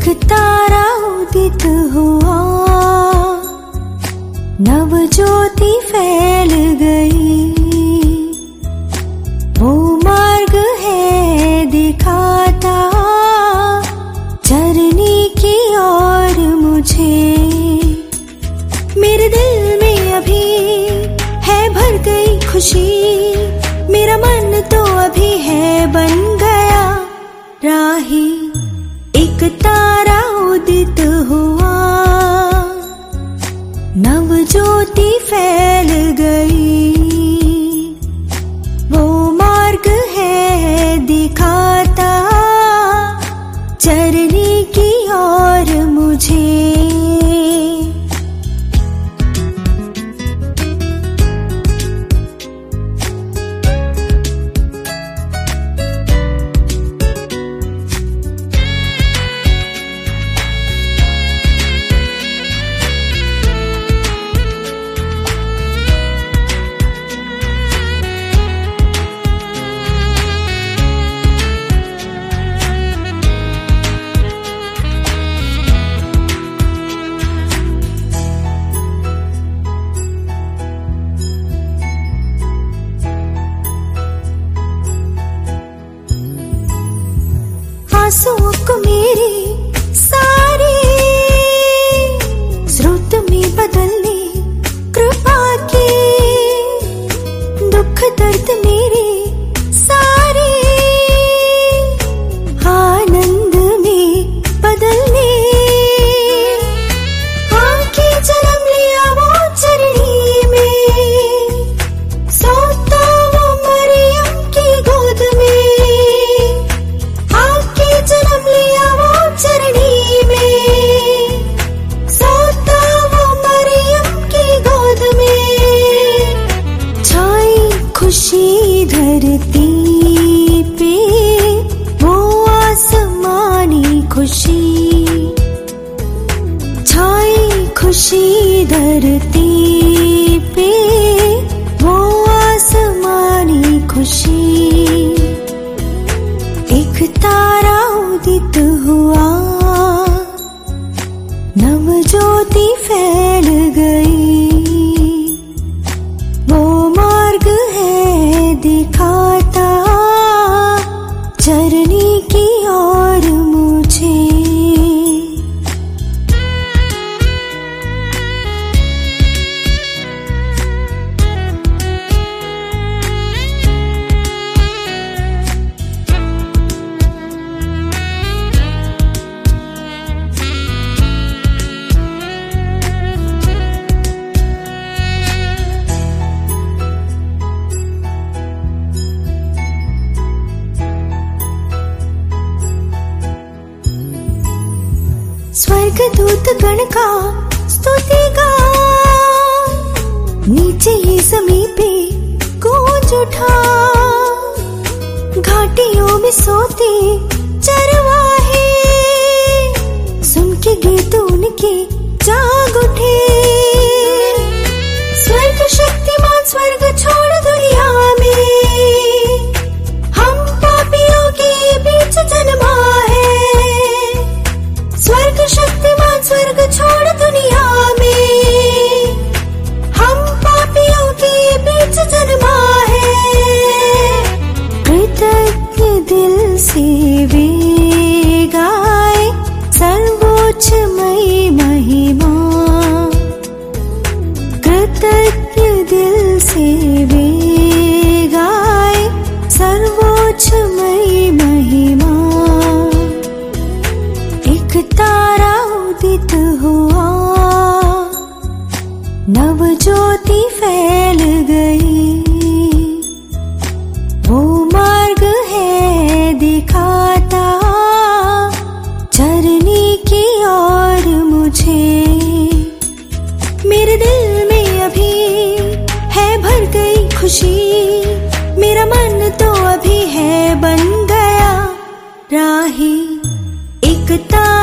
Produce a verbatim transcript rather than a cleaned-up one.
एक तारा उदित हुआ, नव ज्योति फैल गई। वो मार्ग है दिखाता चरनी की ओर मुझे। मेरे दिल में अभी है भर गई खुशी, मेरा मन तो अभी है बन गया राही। एक तारा उदित हुआ, नव ज्योति फैल गई। वो मार्ग है दिखाता चरनी की ओर मुझे। आंसुओं को मेरे सारे स्रोत में बदलने कृपा की, दुख दर्द मेरे सारे आनंद में बदलने। आके जन्म लिया वो चरनी में, सोता वो मरियम की गोद में। जन्म लिया वो चरनी में, सोता वो मरियम की गोद में। छाई खुशी धरती पे वो आसमानी खुशी, छाई खुशी धरती पे वो आसमानी खुशी। एक तारा उदित हुआ, नव ज्योति फैल गई। वो मार्ग है दिखाता चरनी की ओर मुझे। स्वर्ग दूत गण का स्तुति गान, नीचे ये ज़मीं पे गूंज उठा। घाटियों में सोते चरवाहे, सुन के गीत उनके जाग उठे। स्वर्ग शक्तिमान स्वर्ग छोड़ दुनिया में, हम पापियों के बीच जन्मा है। स्वर्ग शक्तिमान स्वर्ग छोड़ दुनिया में, हम पापियों के बीच जन्मा है। कृतज्ञ दिल से वे गाए सर्वोच्च मई महिमा। कृतज्ञ दिल से वे गाए सर्वोच्च मई महिमा। एक तारा उदित हुआ, नव ज्योति फैल गई। वो मार्ग है दिखाता चरनी की ओर मुझे। मेरे दिल में अभी है भर गई खुशी, मेरा मन तो अभी है बन गया राही। एक तारा